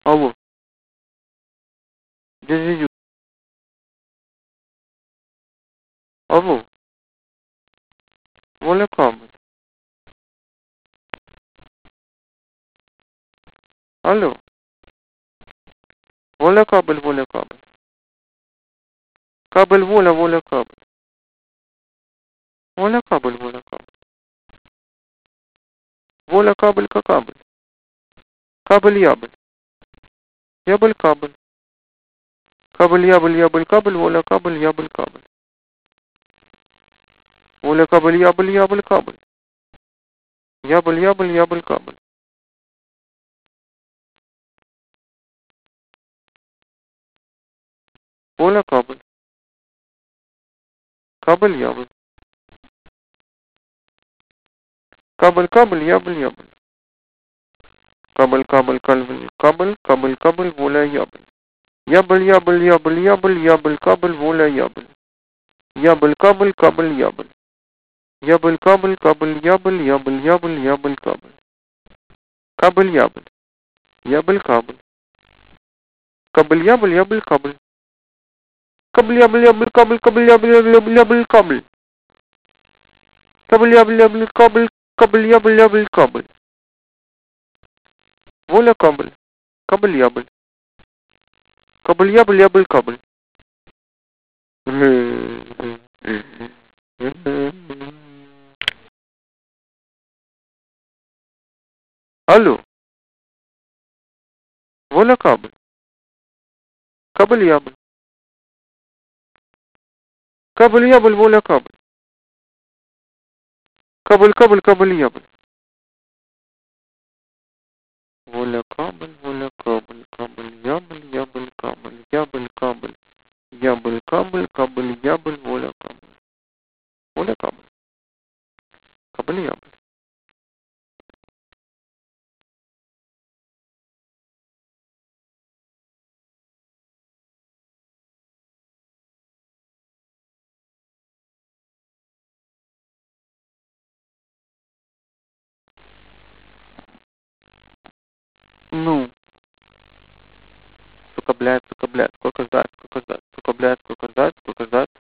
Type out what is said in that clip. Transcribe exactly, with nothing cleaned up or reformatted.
Алло. Дядя Ю. Алло. Воля кабель. Алло. Воля кабель, воля кабель. Кабель, воля, воля кабель. Воля кабель, воля кабель. Воля кабель, как кабель. Кабель, ябель. Ябель, кабель. Кабель, ябель, ябель, кабель, воля кабель, ябель, кабель. Воля кабель, ябель, ябель, кабель. Ябель, ябель, ябель, кабель. Воля кабель. Кабель, ябель. Кабель, кабель, ябель, ябель. Кабель, кабель, кабель, кабель, кабель, кабель, воля, ябель. Ябель, ябель, ябель, ябель, ябель, кабель, воля, ябель. Ябель, кабель, кабель, ябель. Ябель, кабель, кабель, ябель, ябель, ябель, ябель, кабель. Кабель, ябель. Ябель, кабель. Кабель, ябель, ябель, кабель. Кабель, ябель, ябель, кабель, кабель, ябель, ябель, ябель, кабель. Кабель, ябель, ябель, кабель, кабель, ябель, ябель, кабель. Воля, кабель. Кабель, ябель. Кабель, ябель, ябель, кабель. Алло. Воля кабель. Кабель, ябель. Кабель, ябель, воля кабель. Кабель, кабель, кабель, ябель. Воля кабель, воля кабель, кабель, ябель, ябель, кабель, ябель, кабель. Ябель, кабель, кабель, ябель, воля кабель. Воля кабель. Кабель, ябель. Ну. Сука, блядь, сука, блядь, сколько ждать, сколько ждать, сука, блядь, сколько ждать, сколько ждать.